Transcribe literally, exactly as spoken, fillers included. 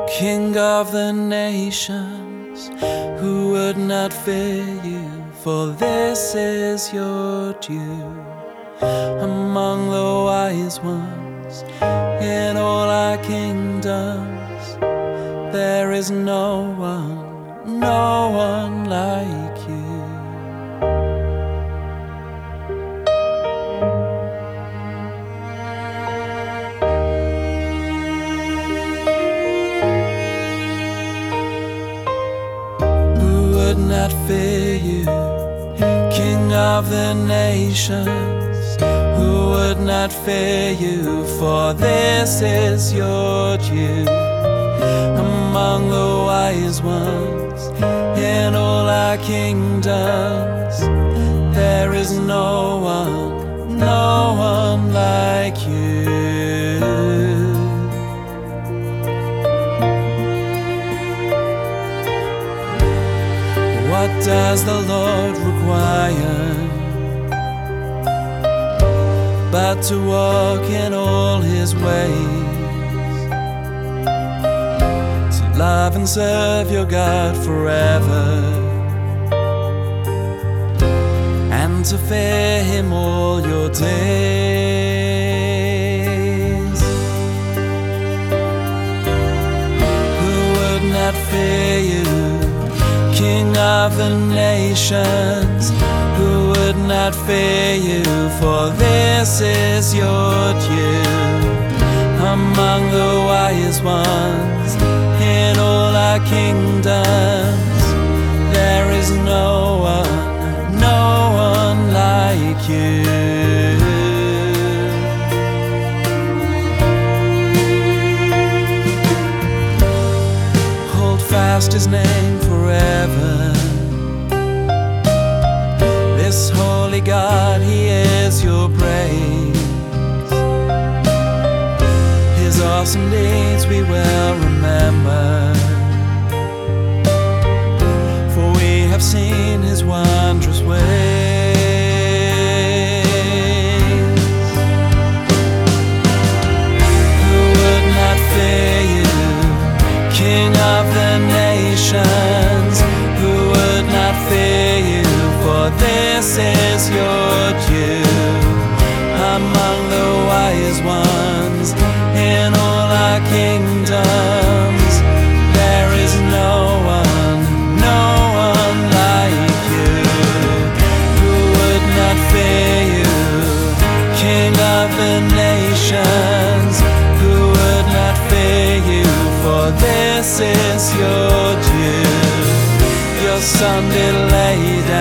King of the nations, who would not fear you? For this is your due. Among the wise ones in all our kingdoms, there is no one, no one like you. Would not fear you, King of the nations, who would not fear you? For this is your due. Among the wise ones in all our kingdoms, there is no one, no one like you. What does the Lord require but to walk in all His ways, to love and serve your God forever, and to fear Him all your days? Who would not fear you, King of the nations, who would not fear you? For this is your due. Among the wise ones in all our kingdoms, there is no one, no one like you. Hold fast His name forever. This holy God, He is your praise. His awesome deeds we will remember, for we have seen His wondrous ways. Who would not fear you, King of the nations? Who would not fear you? For this is your due. Among the wise ones in all our kingdoms, there is no one, no one like you. Who would not fear you, King of the nations? Who would not fear you? For this is your due. Your Son did lay down